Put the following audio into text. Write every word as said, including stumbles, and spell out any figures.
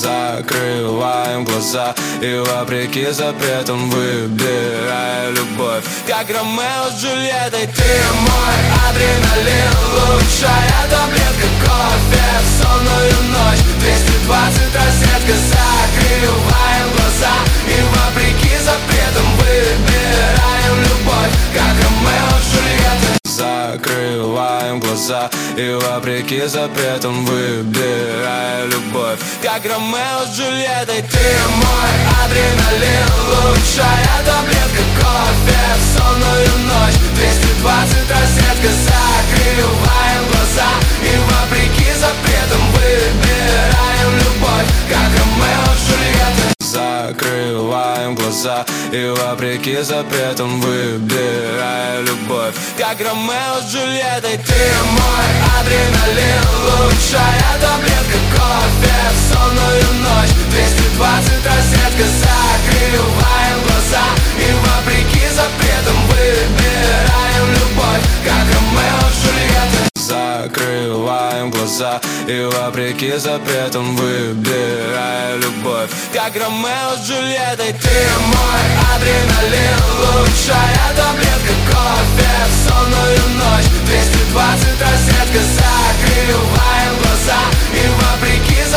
Закрываем глаза и вопреки запретам выбирая любовь. Как Ромео с Джульеттой, ты мой адреналин, лучшая таблетка кофе в сонную ночь. Двести двадцать розетка, закрываем глаза и вопреки запретам выбираем любовь. Как Ромео с Джульеттой. Закрываем глаза и вопреки запретам выбирая любовь. Как Ромео с Джульеттой, ты мой адреналин, лучшая таблетка кофе в сонную ночь. Двести двадцать розетка, закрываем глаза и вопреки запретам выбираем любовь. Как Ромео с Джульеттой. Закрываем глаза и вопреки запретам выбирая любовь. Как Ромео с Джульеттой, ты мой адреналин, лучшая таблетка кофе в сонную ночь. Двести двадцать розетка, закрываем глаза и вопреки запретам выбираем любовь. Как Ромео с Джульеттой. Закрываем глаза и вопреки запретам выбирая любовь. Как Ромео с Джульеттой, ты мой адреналин, лучшая таблетка